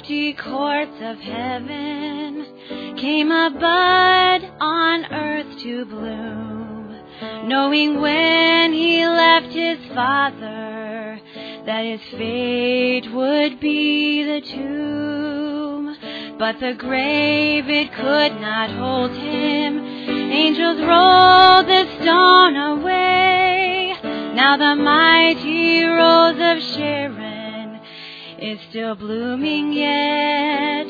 lofty courts of heaven came a bud on earth to bloom, knowing when he left his Father that his fate would be the tomb. But the grave, it could not hold him. Angels rolled the stone away. Now the mighty rose of Sharon is still blooming yet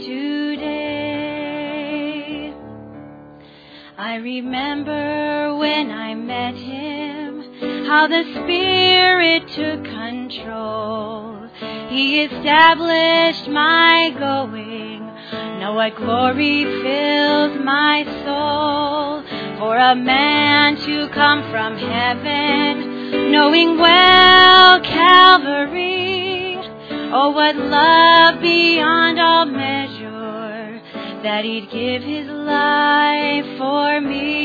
today. I remember when I met him, how the Spirit took control. He established my going. Now what glory fills my soul, for a man to come from heaven, knowing well Calvary. Oh, what love beyond all measure, that he'd give his life for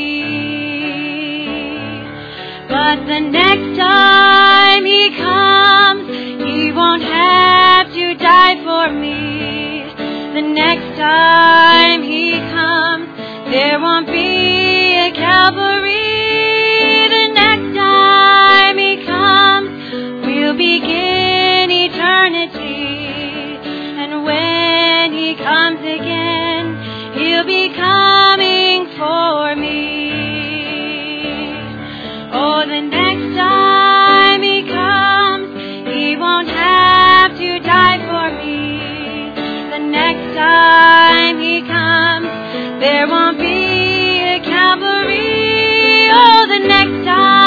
me. But the next time he comes, he won't have to die for me. The next time he comes, there won't be a Calvary. The next time he comes, we'll begin eternity. And when he comes again, he'll be coming for me. Oh, the next time he comes, he won't have to die for me. The next time he comes, there won't be a Calvary. Oh, the next time